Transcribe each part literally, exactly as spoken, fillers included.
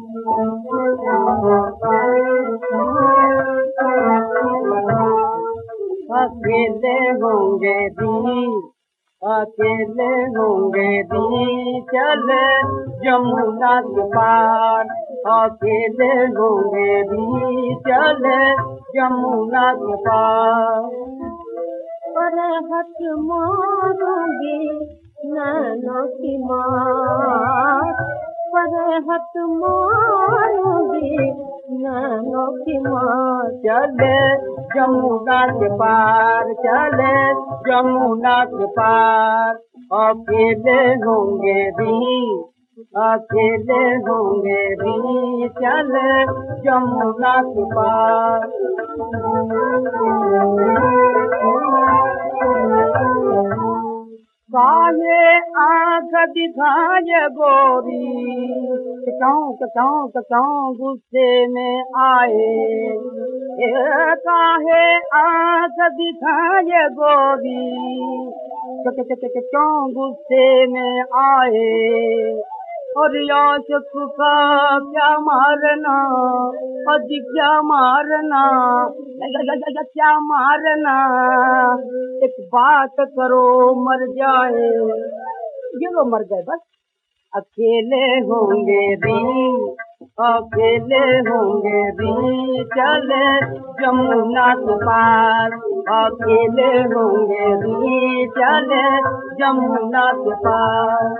अकेले होंगे भी, अकेले होंगे भी चले जमुना के पार, अकेले होंगे भी चले जमुना के पार। पर हट मारूंगी नैनों की मार, पर हट मारूंगी नैनों की मार। चले जमुना के पार, चले जमुना के पार, अकेले होंगे भी, अकेले होंगे भी चले जमुना के पार। काहे आँख दिखाए गोरी, कचाऊं कचाऊं कचाऊं गुस्से में आए। काहे आँख दिखाए गोरी, कचाऊं गुस्से में आए। और याशक का क्या मारना, अजी क्या मारना, क्या मारना, एक बात करो मर जाए। ये लोग मर गए बस। अकेले होंगे भी, अकेले होंगे भी चले जमुना के पार, अकेले होंगे भी चले जमुना के पार।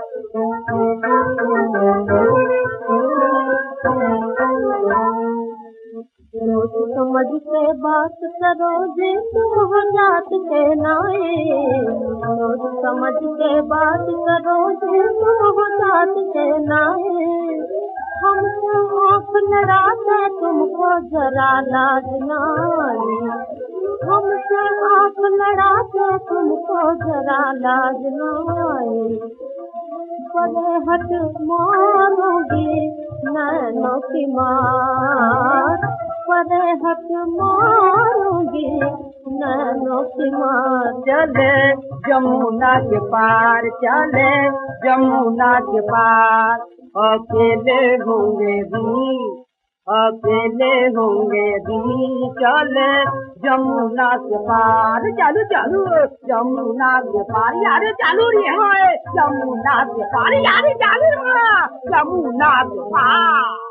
सोच समझ के बात करो जे तुम हो जात के नाए, सोच समझ के बात करो जे तुम हो जात के नाए। हमसे आँख लड़ाते तुमको जरा लाज ना आए, हमसे आँख लड़ाते तुमको जरा लाज ना आए। पर हट मारोगी नैनों की मार, पर हट मारूंगी नैनों की मार। चले जमुना के पार, चले जमुना के पार, अकेले होंगे भी, अकेले होंगे भी चले जमुना के पार। चालू चालू जमुना के पार यार, चालू रे है जमुना के पार यार, चालू जमुना के पार।